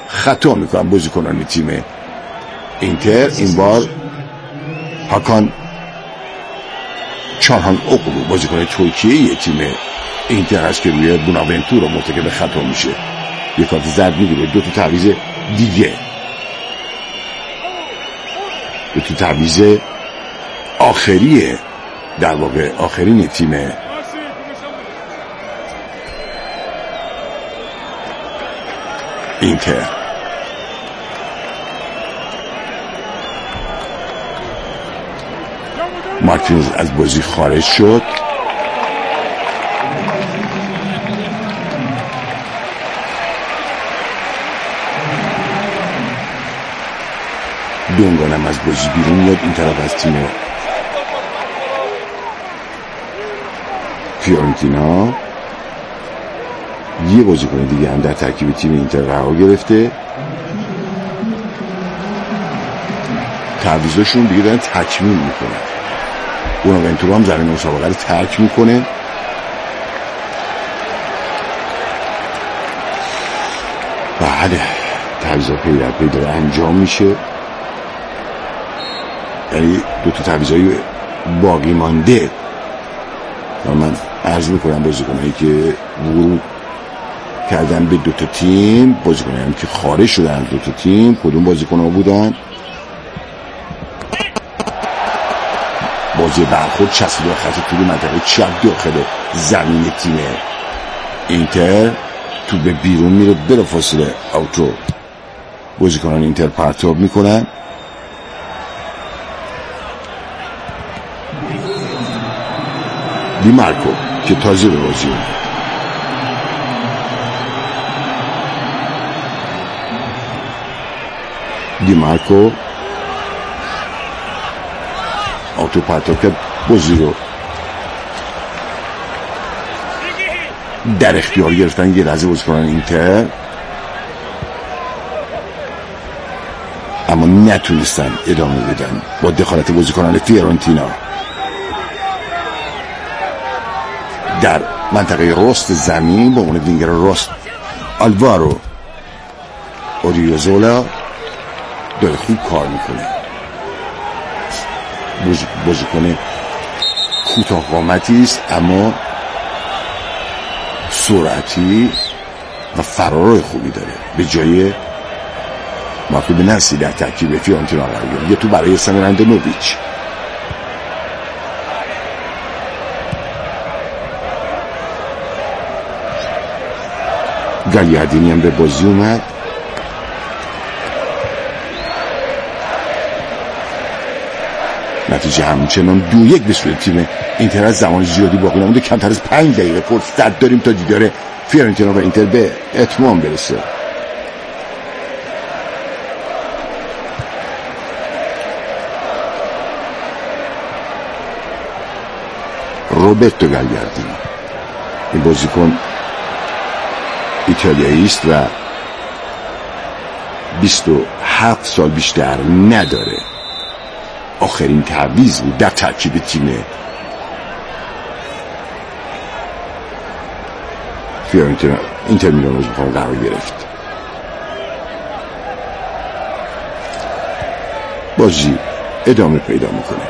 خطا میکنن بازیکنان تیم اینتر. این بار هاکان چارهان اوغلو بازیکن ترکیه تیم اینتر هست که روی بوناونتورا مرتکب خطا میشه، یک کارت زرد میگیره. دو تا تعویض دیگه، دو تا تعویض آخریه، در واقع آخرین تیم اینتر. مارتینز از بازی خارج شد. دونگانم از بازی بیرون میاد. این طرف از تیم فیورنتینا یه بازیکن دیگه هم در ترکیب تیم اینتر قرار گرفته. تعویضاشون دیگه دارن تکمیل میکنن. بوناونتورا هم زمین مسابقه رو ترک میکنه. بله، تعویضات پی در پی داره انجام میشه. یعنی دو تا تعویضای باقی مانده و من عرض میکنم بازیکنایی که ورود کردن به دو تا تیم، بازیکنایی هم که خارج شدن از دو تا تیم کدوم بازیکن‌ها بودن. بازی برخورد چسبیده خط توی منطقه چپ داخل زمین تیم اینتر، تو به بیرون میره، بلافاصله اوتو بازیکنان اینتر پرتاب میکنن. دی مارکو که تازه به بازی اومد. دی مارکو اوتو پرتاب کرد، بازی رو در اختیار گرفتن یه لحظه بازیکنان اینتر، اما نتونستن ادامه بدن با دخالت بازیکنان فیورنتینا. در منطقه راست زمین با عنوان وینگر راست آلوارو اوریوزولا داره خوب کار میکنه. بازیکن کوتاه قامتی است اما سرعتی و فرار خوبی داره. به جای مارکو نسی در ترکیب فیورنتینا قرار گرفت. یه تو برای سمرندنوویچ. گالیاردینی هم به بازی اومد. نتیجه همچنان 2-1 به سوی تیم اینتر. از زمان زیادی باقی نمونده، کمتر از 5 دقیقه فرصت داریم تا دیدار فیورنتینا و اینتر به اتمام برسه. روبرتو گالیاردینی این بازیکن ایتالیایی است و 27 سال بیشتر نداره. آخرین تعویض بود در ترکیب تیم فیورنتینا اینتر میلان قرار گرفت. بازی ادامه پیدا میکنه.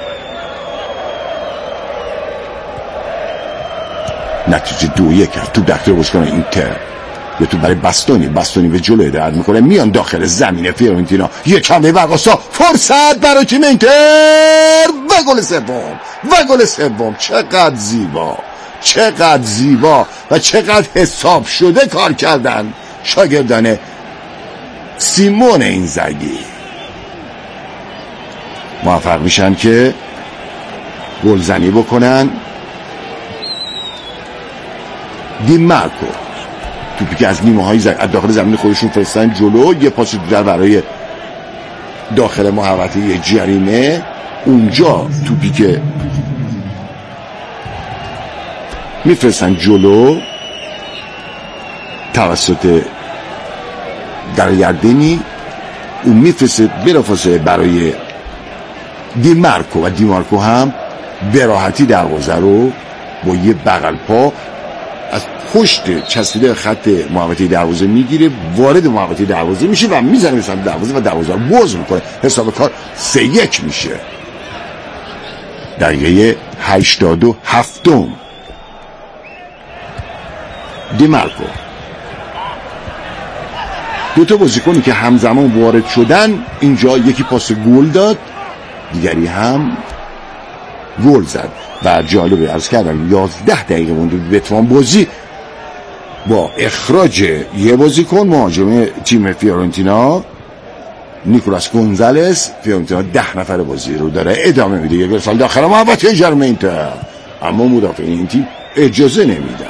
نتیجه 2-1 تو دختر بازیکن اینتر. یا تو برای بستانی به جلو هدایت میکنه، میان داخل زمین فیورنتینا. یک حمله برقاسا، فرصت برای تیم اینتر و گل سوم. چقدر زیبا و چقدر حساب شده کار کردن شاگردان سیمون اینزاگی. موفق میشن که گلزنی بکنن. دی مارکو توپی که از نیمه های داخل زمین خودشون فرستن جلو، یه پاس در برای داخل محوطه جریمه. اونجا توپی که میفرستن جلو توسط گالیاردینی، اون میفرسته بلافاصله برای دی مارکو و دی مارکو هم به راحتی دروازه رو با یه بغل پا از پشت چسبیده خط محوطه دروازه میگیره، وارد محوطه دروازه میشه و میزنه به سمت دروازه و دروازه رو باز میکنه. حساب کار 3-1 میشه. دقیقه 87 دیمارکو. دو تا بازیکنی که همزمان وارد شدن اینجا، یکی پاس گل داد، دیگری هم گل زد و جالبه عرض کردم 11 دقیقه مونده به تمام بازی. با اخراج یه بازیکن مهاجم تیم فیورنتینا نیکولاس گونزالس، فیورنتینا 10 نفر بازی رو داره ادامه میده. یک سال داخل محوطه ژرمنتر، اما مدافعین این تیم اجازه نمیدن.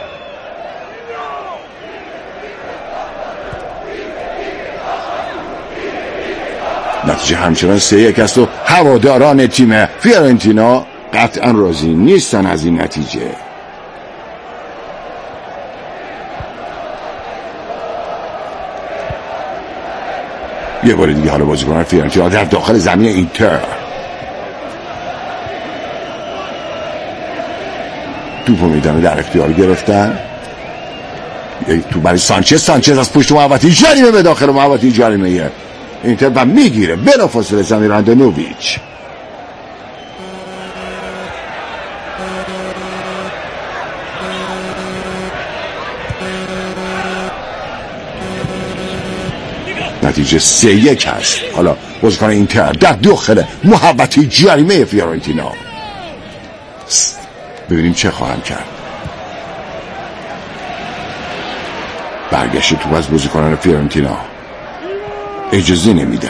نتیجه همچنان 3-1 است و هواداران تیم فیورنتینا قطعا راضی نیستن از این نتیجه. یه بار دیگه حالا بازیکنان فیورنتینا در داخل زمین اینتر توپو میدن در اختیار گرفتن. یک تو برای سانچز از پشت محوطه جریمه به داخل محوطه جریمه اینتر و میگیره بلافاصله زمین راندانوویچ. نتیجه 3-1 هست. حالا بازیکن اینتر در داخل محوطه جریمه فیورنتینا. ببینیم چه خواهم کرد. برگشت توپ از بازیکنان فیورنتینا، اجازه نمیدن.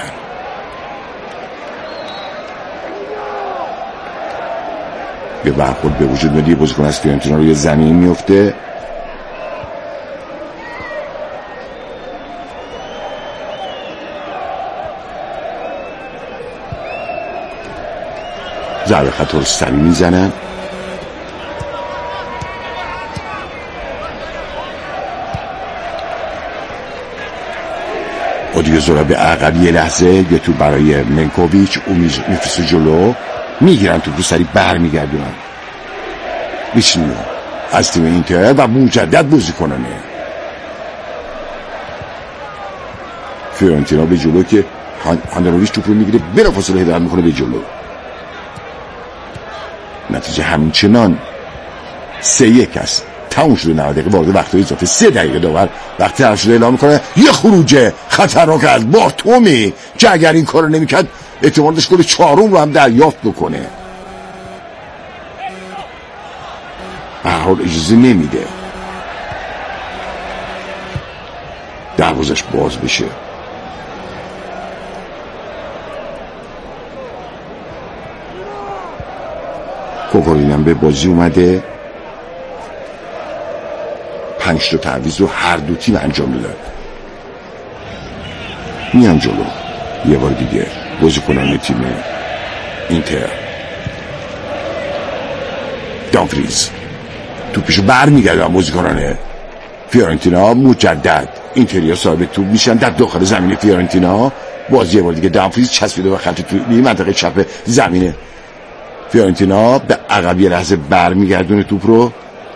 یه برخورد به وجود میاد، یه بازیکن از فیورنتینا روی زمین میفته. ضربه خطا رو سری میزنن. اودیوزورا به عقب یه لحظه یه تو برای منکوویچ، او میفرسته جلو، میگیرن تو سری بر میگردونن بیشنیو از تیم اینتر و مجدد بازی کننه فیورنتینا به جلو که هاندانوویچ توپ رو میگیره بلافاصله هدایت میکنه به جلو. نتیجه همچنان 3-1 است. تموم شده 90 دقیقه، وارد وقت اضافه 3 دقیقه داور وقت حرف شده اعلام میکنه یه خروج خطرناک از بارتومی که اگر این کارو نمیکرد احتمال داشت گل 4 رو هم دریافت بکنه. به هر حال اجازه نمیده دروازش باز بشه. کوکورین هم به بازی اومده. 5 تا تعویض رو هر دو تیم انجام میدن. میان جلو. یه بار دیگه بازیکنان تیم اینتر. دامفریز توپشو برمیگردن بازیکنان فیورنتینا. مجدد اینتریا صاحب توپ میشن در داخل زمین فیورنتینا. بازی یه بار دیگه دامفریز چسبیده به خط توی منطقه چپ زمینه فیورنتینا. به عقب یه لحظه برمیگردونه توپ رو.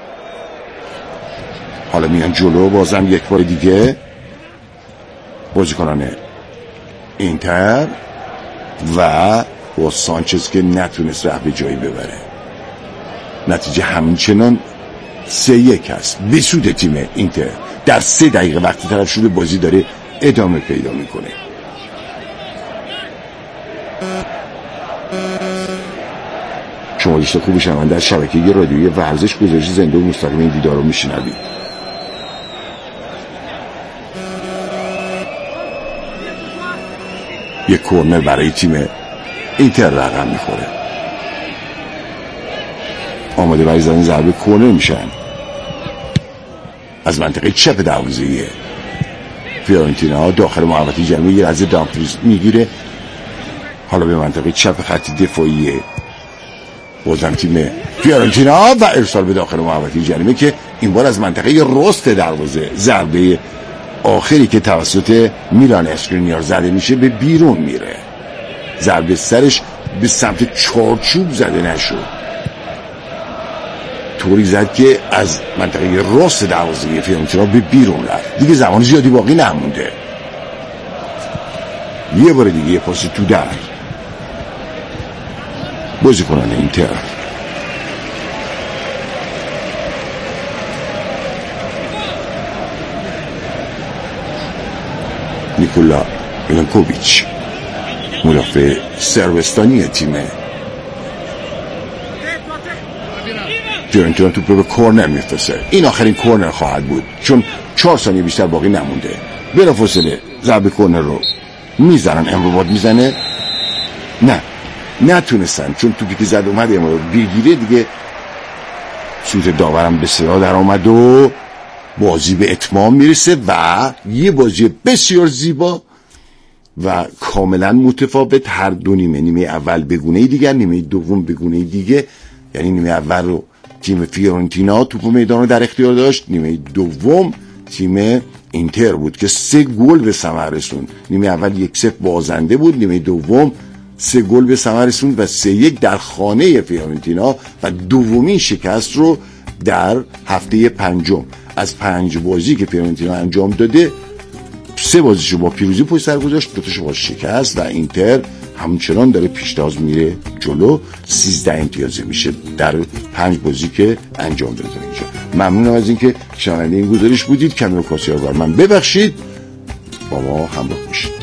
حالا میان جلو بازم یک بار دیگه بازیکنان اینتر و با سانچز که نتونست راه به جایی ببره. نتیجه همچنان 3-1 است به سود تیم اینتر. در 3 دقیقه وقتی طرف شده بازی داره ادامه پیدا میکنه. شما دوست خوبی شنونده از شبکه رادیویی ورزش گزارش زنده و مستقیم این دیدار رو میشنوید. یک کورنر برای تیم اینتر رقم میخوره. آماده برای زدن ضربه کورنر میشن از منطقه چپ دروازه فیورنتینا. داخل محوطه جریمه یه لحظه دامفریز میگیره. حالا به منطقه چپ خط دفاعی بازم تیم فیورنتینا و ارسال به داخل محوطه جریمه که این بار از منطقه راست دروازه ضربه آخری که توسط میلان اسکرینیار زده میشه به بیرون میره. ضربه سرش به سمت چارچوب زده نشد. طوری زد که از منطقه راست دروازه فیورنتینا به بیرون رفت. دیگه زمان زیادی باقی نمونده. یه بار دیگه یه پاس تو در بازیکنان اینتر. نیکولا میلانکوویچ مدافع سربستانی تیمه فیورنتینا توپ رو به کورنر میفرسته. این آخرین کورنر خواهد بود چون 4 ثانیه بیشتر باقی نمونده. بلافاصله ضربه کورنر رو میزنن. امرواد میزنه، نه نتونستن چون توپی که زد اومد امرواد بگیره. دیگه سوت داورم به صدا در آمد و بازی به اتمام میرسه و یه بازی بسیار زیبا و کاملا متفاوت. هر دو نیمه اول به گونه دیگر، نیمه دوم به گونه دیگه. یعنی نیمه اول رو تیم فیورنتینا توپ میدان رو در اختیار داشت، نیمه دوم تیم اینتر بود که 3 گل به ثمر رسوند. نیمه اول 1-0 بازنده بود، نیمه دوم 3 گل به ثمر رسوند و 3-1 در خانه فیورنتینا و دومین شکست رو در هفته پنجم از 5 بازی که فیورنتینا انجام داده 3 بازیشو با پیروزی پشت سر گذاشت، 2 تاشو با شکست و اینتر همچنان داره پیشتاز میره جلو. 13 امتیازه میشه در 5 بازی که انجام داده اینجا. ممنونم از اینکه شنونده این گزارش بودید. کمی رو کاسیار بر من ببخشید. با ما همراه باشید.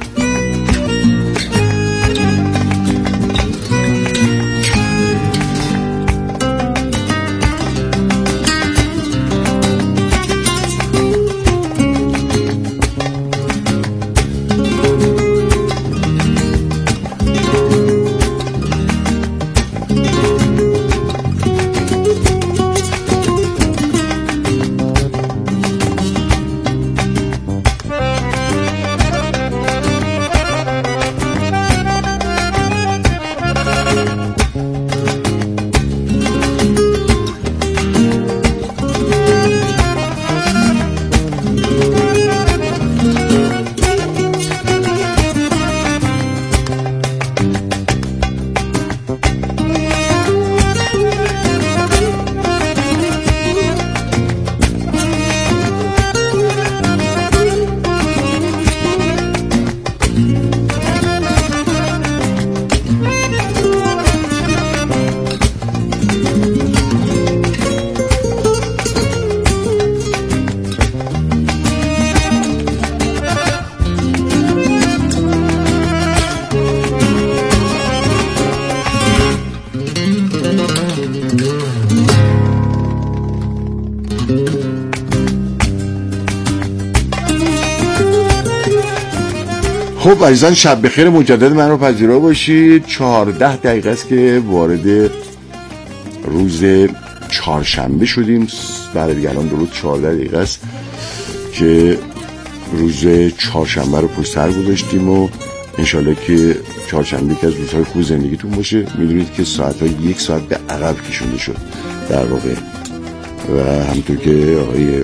خب عزیزان شب بخیر، مجدد من رو پذیرا باشید. 14 دقیقه است که وارد روز چهارشنبه شدیم. بعد دیگه الان درود 14 دقیقه است که روز چهارشنبه رو پشت سر گذاشتیم و انشالله که چهارشنبه که از روزهای خوب زندگیتون باشه. میدونید که ساعتها 1 ساعت به عقب کشونده شد در واقع و همونطور که آقای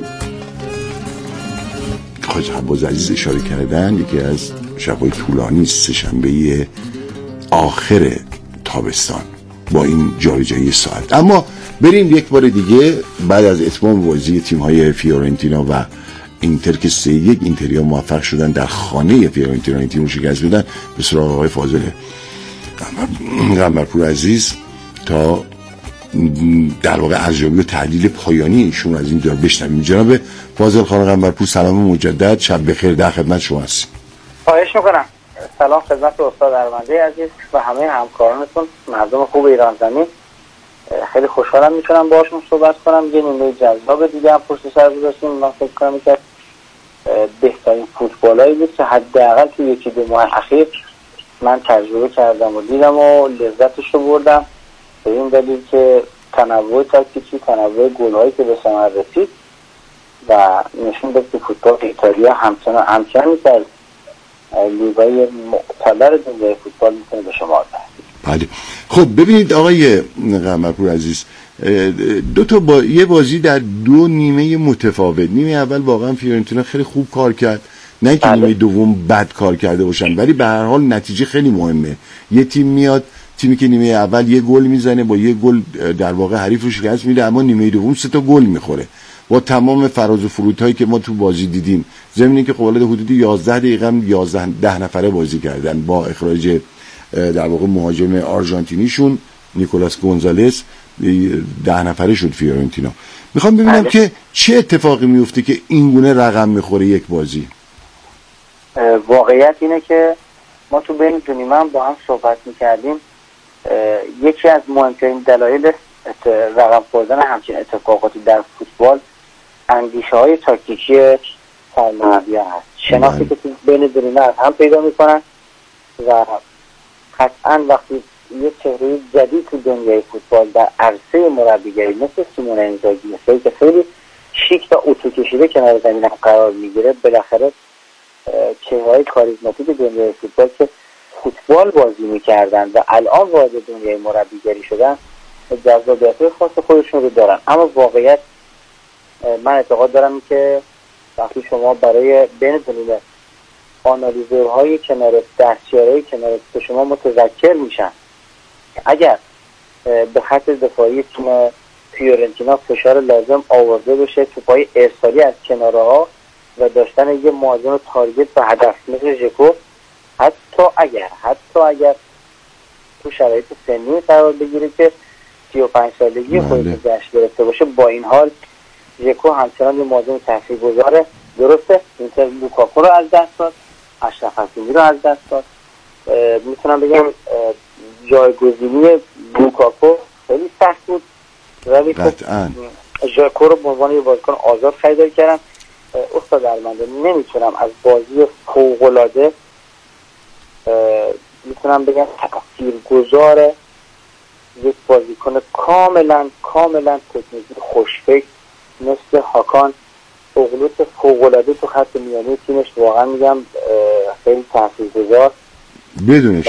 خواجه عباس عزیز اشاره کردن یکی از شب‌های طولانی سه‌شنبه آخر تابستان با این جابجایی ساعت. اما بریم یک بار دیگه بعد از اتمام بازی تیم‌های فیورنتینا و اینتر که 3-1 اینتریا موفق شدن در خانه فیورنتینا این تیم رو شکست بدن به سراغ آقای فاضل قنبرپور عزیز تا در واقع ارزیابی و تحلیل پایانی ایشون از این دور بشنویم. جناب فاضل خان قنبرپور سلام مجدد، شب بخیر، در خدمت شما هستیم. خواهش میکنم. سلام خدمت استاد ارمنده عزیز و همه همکارانتون، مردم خوب ایران زمین. خیلی خوشحالم میتونم باهاشون صحبت کنم. یه نیمه جذاب دیگه هم پشت سر گذاشتیم. من فکر کنم که بهترین فوتبالایی بود که حداقل تو 1-2 ماه اخیر من تجربه کردم و دیدم و لذتش رو بردم، به این دلیل که تنوع تاکتیکی، تنوع گل‌هایی که به ثمر رسید و نشون داد که فوتبال ایتالیا همچنان که لیگای معتبر دنیای فوتبال میتونه به شما بده. بله. خب ببینید آقای قمرپور عزیز، دو تا یه بازی در 2 نیمه متفاوت. نیمه اول واقعا فیورنتینا خیلی خوب کار کرد، نه اینکه نیمه دوم بد کار کرده باشن، ولی به هر حال نتیجه خیلی مهمه. یه تیم میاد تیمی که نیمه اول یه گل میزنه با یه گل در واقع حریف رو شکست میده، اما نیمه دوم 3 تا گل میخوره با تمام فراز و فرودهایی که ما تو بازی دیدیم. ضمن که خب حدود 11 دقیقه 10 نفره بازی کردن با اخراج در واقع مهاجم آرژانتینیشون نیکولاس گونزالس 10 نفره شد فیورنتینا. میخوام ببینم که چه اتفاقی میفته که این گونه رقم میخوره یک بازی. واقعیت اینه که ما تو بین دو نیمه هم با هم صحبت میکردیم. یکی از مهمترین دلایل رقم خوردن همچین اتفاقاتی در فوتبال اندیشه های تاکتیکی سرمربیان هست. شناختی که تو بین دو نیمه از هم پیدا میکنن و قطعا وقتی یه چهره جدید تو دنیای فوتبال در عرصه مربیگری مثل سیمون اینزاگی، مثل که خیلی شیک تا اتو کشیده کنار زمین قرار میگیره، بالاخره چهره‌های کاریزماتیک دنیای فوتبال که فوتبال بازی میکردن و الان وارد دنیای مربیگری شدن جذابیت خاص خودشون رو دارن. اما واقعیت من اعتقاد دارم که وقتی شما برای بین دنیای آنالیزورهای کنار دستیارهای کنار که شما متذکر میشن اگر به خط دفاعی تیم فیورنتینا فشار لازم آورده بشه توپای ارسالی از کنارها و داشتن یه مهاجم تارگت و هدف مثل ژکو، حتی اگر تو شرایط سنی قرار بگیره که 35 سالگی خودش جشن گرفته باشه، با این حال ژکو همچنان یه مهاجم تاثیرگذاره. درسته اینتر لوکاکو رو از دست داد، اشرف حکیمی رو از دست داد. میتونم بگم جایگزینی لوکاکو خیلی سخت بود، ولی ژکو رو به عنوان یه بازیکن آزاد خریداری کردن. استاد ارمنده نمیتونم از بازی فوق‌العاده میتونم بگم تاثیرگذار یک بازیکن کاملا تکنیکی خوشفکر مثل هاکان اغلوط فوق‌العاده تو خط میانی تیمش، واقعا میگم خیلی تاثیرگذار بدون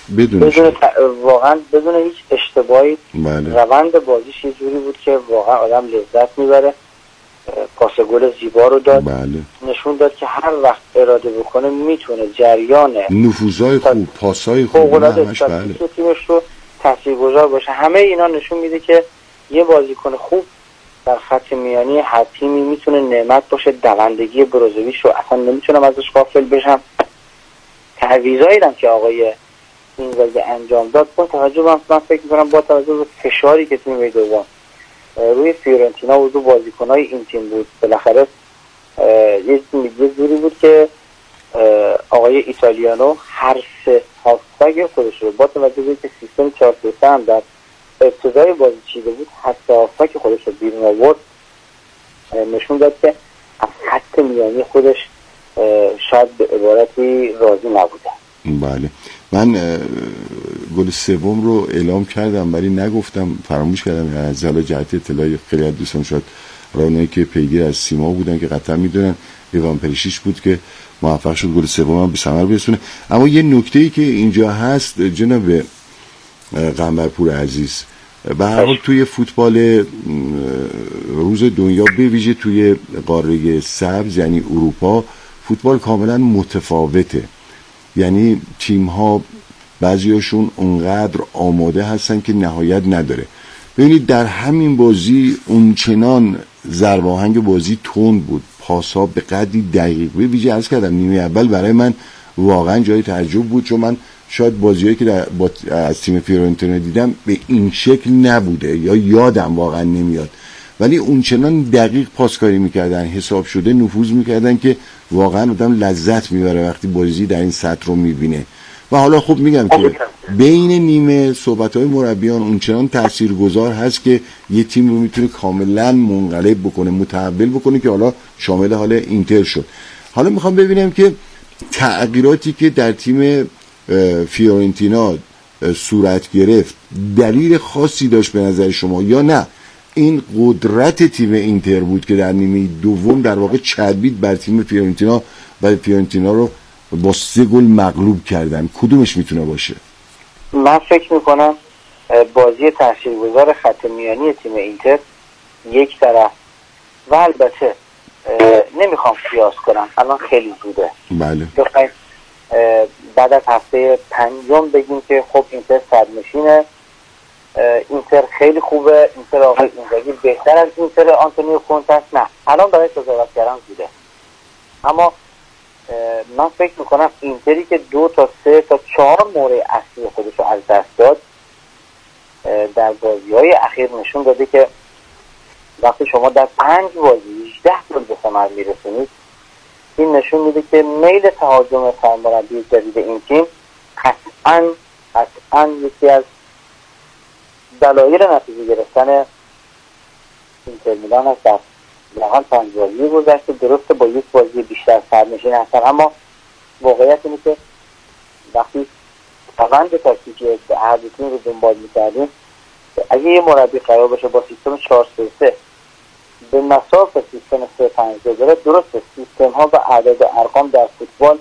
واقعا بدون هیچ اشتباهی. روند بازیش یه جوری بود که واقعا آدم لذت میبره. پاس گل زیبا رو داد. نشون داد که هر وقت اراده بکنه میتونه جریان نفوذهای خوب، پاسهای خوب همش تیمش رو تاثیرگذار باشه. همه اینا نشون میده که یه بازیکن خوب در خط میانی هر تیمی میتونه نعمت باشه. دوندگی بروزوویچ رو اصلا نمیتونم ازش غافل بشم. تعویضایی هم که آقای اینزاگی انجام داد با توجه من فکر میکنم با توجه به فشاری که تیم دوم روی فیورنتینا و دو بازیکن‌های این تیم بود، بالاخره یه جوری بود که آقای ایتالیانو هر سه هافبک خودش رو با توجه به که سیستم 4-3-3 هم در ابتدای بازی چیده بود، هر سه هافبک خودش رو بیرون آورد، نشون داد که از خط میانی خودش شاید به عبارتی راضی نبوده. بله، من گل سوم رو اعلام کردم ولی نگفتم، فراموش کردم. از حالا جهت اطلاع خیلی از دوستان شاید رانایی که پیگیر از سیما بودن که قطعا میدونن ایوان پریشیچ بود که موفق شد گل سوم هم به ثمر برسونه. اما یه نکته‌ای که اینجا هست جناب قنبرپور عزیز، به هر حال توی فوتبال روز دنیا به ویژه توی قاره سبز یعنی اروپا فوتبال کاملا متفاوته. یعنی تیم ها بعضیاشون اونقدر آماده هستن که نهایت نداره. ببینید در همین بازی اونچنان ضرب آهنگ بازی تند بود، پاسا به قدری دقیق. به ویژه عرض کردم نیمه اول برای من واقعا جای تعجب بود، چون من شاید بازیایی که از تیم فیورنتینا دیدم به این شکل نبوده یا یادم واقعا نمیاد، ولی اونچنان دقیق پاسکاری میکردن، حساب شده نفوذ میکردن که واقعا آدم لذت میبره وقتی بازی در این سطح رو میبینه. و حالا خب میگم که بین نیمه صحبت‌های مربیان اونچنان تاثیرگذار هست که یه تیم رو میتونه کاملا منقلب بکنه، متحول بکنه، که حالا شامل حال اینتر شد. حالا میخوام ببینم که تغییراتی که در تیم فیورنتینا صورت گرفت دلیل خاصی داشت به نظر شما یا نه این قدرت تیم اینتر بود که در نیمه دوم در واقع چربید بر تیم فیورنتینا و فیورنتینا رو با 3 گل مغلوب کردن؟ کدومش میتونه باشه؟ من فکر میکنم بازی تاثیرگذار خط میانی تیم اینتر یک طرف، و البته نمیخوام قیاس کنم الان خیلی زوده، بله، بعد بعد از هفته پنجم بگیم که خب اینتر صدرنشینه، اینتر خیلی خوبه، اینتر آقای اینزاگی بهتر از اینتر آنتونیو کونته است. نه، الان برای قضاوت کردن زوده. اما من فکر میکنم اینتری که 2 تا 3 تا 4 مورد اصلی خودش رو از دست داد در بازی‌های اخیر نشون داده که وقتی شما در 5 بازی 18 گل به ثمر میرسونید، این نشون میده که میل تهاجم سرمربی جدید این تیم قطعاً یکی از دلایل نتیجه گرفتن اینتر میلان است. در حال 5 بازی گذشته درسته با 1 بازی بیشتر سرنشین هستن، اما واقعیت اینه که وقتی روند تاکتیکی هر دو تیم رو دنبال می‌کردیم، اگه یه مربی قرار باشه با سیستم 4-3-3 به مساف سیستم 3-5-2 بره، درسته سیستم ها و اعداد و ارقام در فوتبال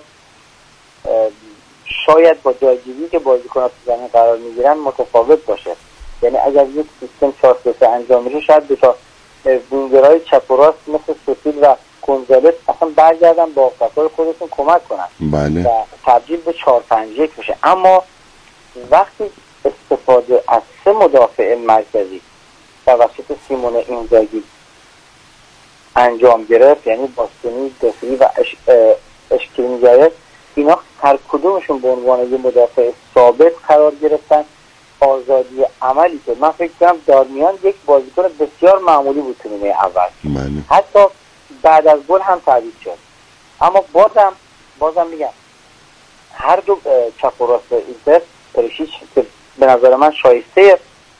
شاید با جایگیری که بازیکن‌ها تو زمین قرار میگیرن متفاوت باشه. یعنی اگر یک سیستم 4-3-3 انجام میشه، شاید دو تا وینگرهای چپ و راست مثل سوسیل و گونزالس اصلا برگردن با افکار خودشون کمک کنن بله. و تبدیل به 4-5-1 بشه. اما وقتی استفاده از 3 مدافع مرکزی توسط سیمون اینزاگی انجام گرفت، یعنی باستونی، دفری و اشکرینیار، اینا هر کدومشون به عنوان یه مدافع ثابت قرار گرفتن. آزادی عملی که من فکر کنم دارمیان یک بازیکن بسیار معمولی بود تو نیمه اول، حتی بعد از گل هم تعویض شد. اما بازم میگم هر دو چپ و راست اینتر، پریشیچ که به نظر من شایسته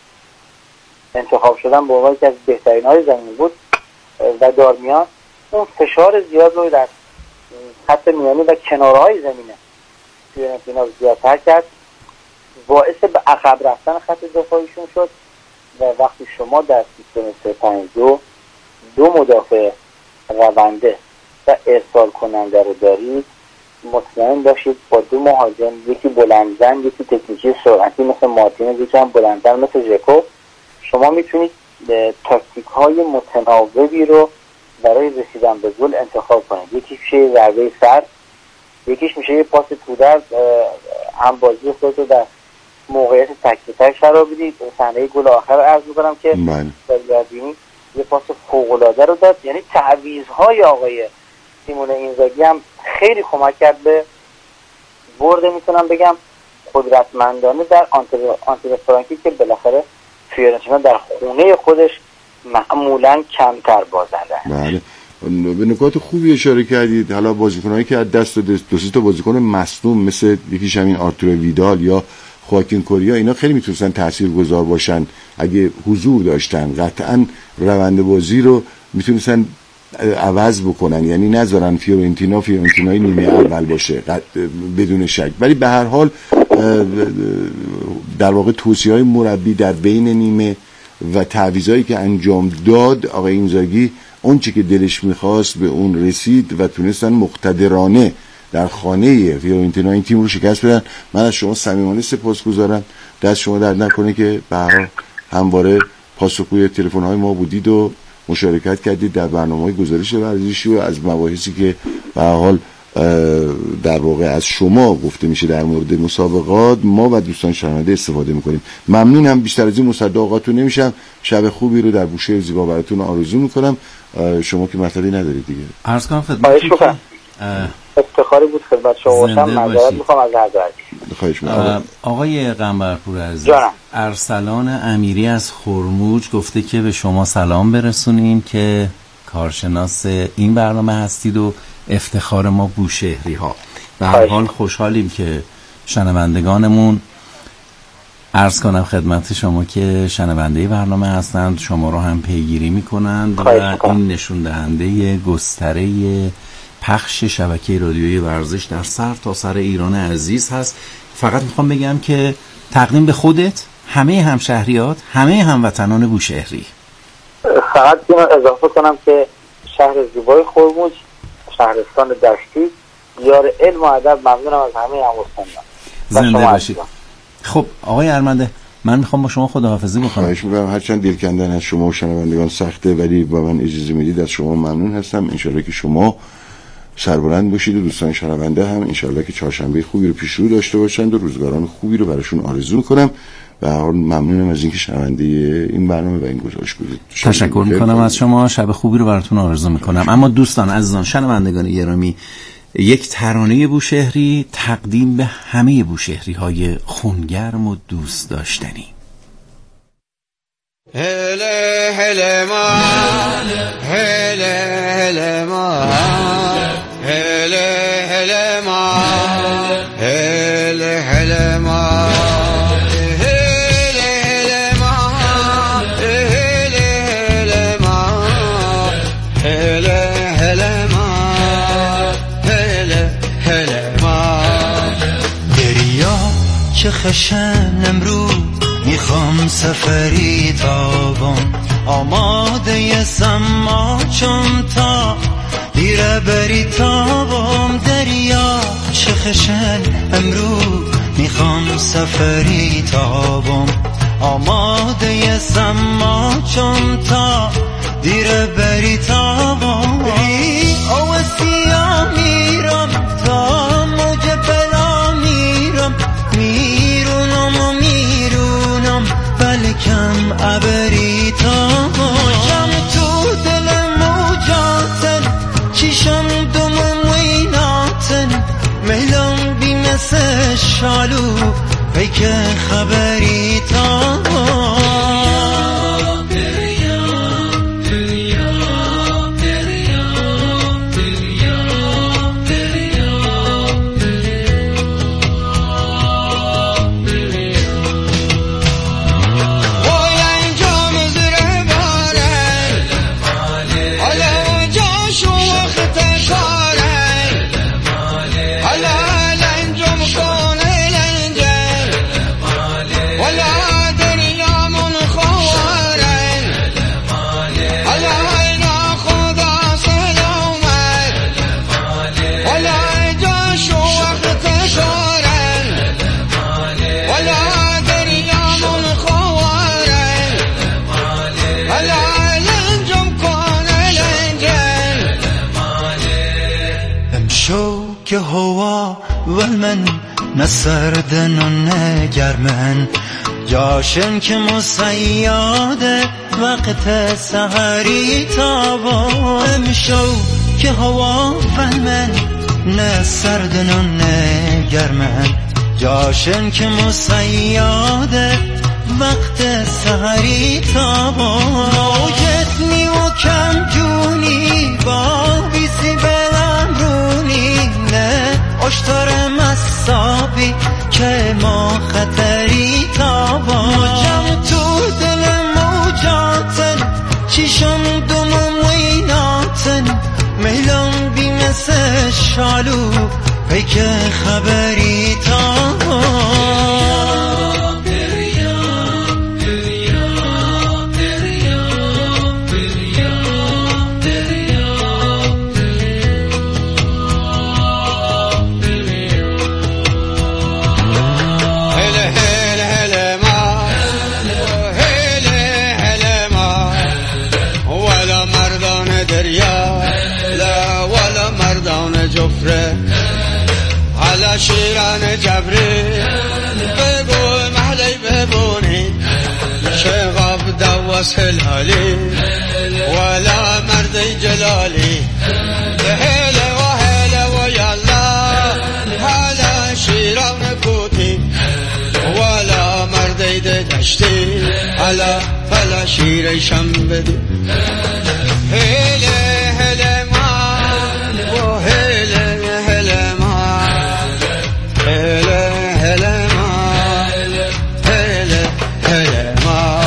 انتخاب شدن به عنوان یکی از بهترین‌های زمین بود، و دارمیان اون فشار زیاد رو در خط میانی و کنارهای زمینه فیورنتینا زیادتر کرد، باعث به عقب رفتن خط دفاعیشون شد. و وقتی شما در سیستم 3-5-2 2 مدافع رونده و ارسال کننده رو دارید، مطمئن باشید با 2 مهاجم، یکی بلندزن یکی تکنیکی سرعتی مثل مارتینز، یکی هم بلندزن مثل ژکو، شما میتونید تاکتیک های متناوبی رو برای رسیدن به گل انتخاب کنید. یکیش میشه ضربه سر، یکیش میشه یه پاس تودر، هم بازی خودتو در موقعیت تک به تک قرار بدید. صحنه گل آخر رو عرض می‌کنم که داریابینی یه پاس فوق‌العاده رو داد. یعنی تعویض‌های آقای سیمون اینزاگی هم خیلی کمک کرد به برد، میتونم بگم قدرتمندانه در آنتونیو فرانکی که بالاخره فیورنتینا در خونه خودش معمولاً کمتر بازنده. بله، به نکات خوبی اشاره کردید. حالا بازیکنایی که از دست دو سه تا بازیکن مصدوم مثل یکیش همین آرتور ویدال یا خواکین کوریا، اینا خیلی میتونستن تاثیرگذار باشن اگه حضور داشتن. قطعاً روند بازی رو میتونستن عوض بکنن، یعنی نذارن فیورنتینای نیمه اول باشه بدون شک. ولی به هر حال در واقع توصیه‌های مربی در بین نیمه و تعویضایی که انجام داد آقای اینزاگی، اون چی که دلش میخواست به اون رسید و تونستن مقتدرانه در خانه فیورنتینا این تیم رو شکست بدن. من از شما صمیمانه سپاسگزارم، دست شما درد نکنه که به هر حال همواره پاسخگوی تلفن‌های ما بودید و مشارکت کردید در برنامه‌های گزارش ورزشی و از مباحثی که به هر حال در واقع از شما گفته میشه در مورد مسابقات ما و دوستان شنونده استفاده میکنیم. ممنونم. بیشتر از این مصداقاتون نمیشم. شب خوبی رو در بوشهر زیبا براتون آرزو میکنم. شما که مطلبی ندارید دیگه. عرض کنم خدمتتون افتخاری بود خدمت شما باشم. معذرت میخوام از هر دو. خواهش می‌کنم. آقای قنبرپور عزیز، ارسلان امیری از خرموج گفته که به شما سلام برسونیم که کارشناس این برنامه هستید و افتخار ما بوشهری ها. به هر حال خوشحالیم که شنوندگانمون، عرض کنم خدمت شما که شنونده برنامه هستند، شما رو هم پیگیری میکنند و این نشون دهنده گستره پخش شبکه رادیویی ورزش در سر تا سر ایران عزیز هست. فقط میخوام بگم که تقدیم به خودت، همه همشهریات، همه هموطنان بوشهری. فقط اینو اضافه کنم که شهر زیبای خرموج، شهرستان دشتی، یار علم و ادب. ممنونم از همه هموطنان. زنده باشید. خب آقای ارمنده، من میخوام با شما خداحافظی بکنم. خواهش می‌کنم. هرچند دل کندن از شما و شنوندگان سخته، ولی با من اجازه میدید از شما ممنون هستم. انشالله که شما سربلند باشید و دوستان شنونده هم انشالله که چهارشنبه خوبی رو پیش رو داشته باشند و روزگاران خوبی رو براشون آرزو میکنم و ممنونم از اینکه شنونده این برنامه و این گزارش بودید. تشکر میکنم از شما. شب خوبی رو براتون آرزو میکنم. اما دوستان عزیزان شنوندگان گرامی، یک ترانه بوشهری تقدیم به همه بوشهری های خونگرم و دوست داشتنی. هله هله ما هله هله ما هله هله ما هله هله ما چه خشن امروز میخوام سفری تابم، آماده سما چون تا دیره بری تابم. دریا چه خشن امروز میخوام سفری تابم، آماده سما چون تا دیره بری تابم. اوسیا میرم تا موج بلا میرم، میرونم بلکم عبری تابم. تو دل موجاتن چیشم دوم ویناتن، میلم بی مثل شالو پیک خبری تابم. که هوا والمن نسردن و نگرمن، جاشن که مسیاده وقت سحری تابم. شو که هوا والمن نسردن و نگرمن، جاشن که مسیاده وقت سحری تابم. موجتنی و کم جونی با بیسی بلم رونی، نه اشتر مصابی که ما خطری تابم. موجم تو دل موجاتن چیشم دوم ویناتن، میلم بی مثل شالو پیک خبری تابم. على شیران جبری بگو محلی ببونی، شغاب دوست هلالی ولا مردی جلالی. هلا و هلا و یالا على شیران کوتی ولا مردی دشتی، على فلا شیر شنبدی. هلا هلا ما و هلا هلا ما هلا هلا ما هلا هلا ما.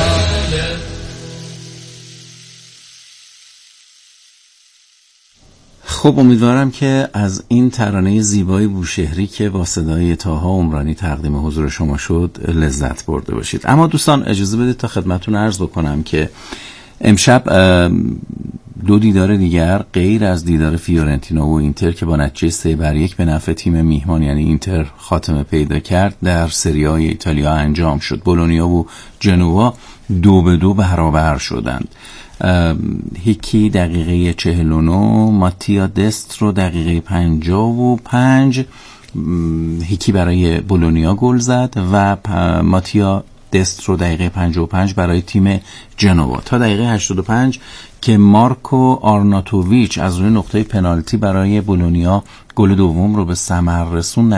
خب امیدوارم که از این ترانه زیبای بوشهری که با صدای طاها عمرانی تقدیم حضور شما شد لذت برده باشید. اما دوستان اجازه بدید تا خدمتتون عرض بکنم که امشب دو دیدار دیگر غیر از دیدار فیورنتینا و اینتر که با نتیجه 3-1 به نفع تیم میهمان یعنی اینتر خاتمه پیدا کرد در سری آ ایتالیا انجام شد. بولونیا و جنوا 2-2 برابر شدند. هیکی دقیقه 49، ماتیا دسترو دقیقه 55. هیکی برای بولونیا گل زد و ماتیا دسترو دقیقه 55 برای تیم جنوا. تا دقیقه 85 که مارکو آرناتوویچ از روی نقطه پنالتی برای بولونیا گل دوم رو به ثمر رسوند.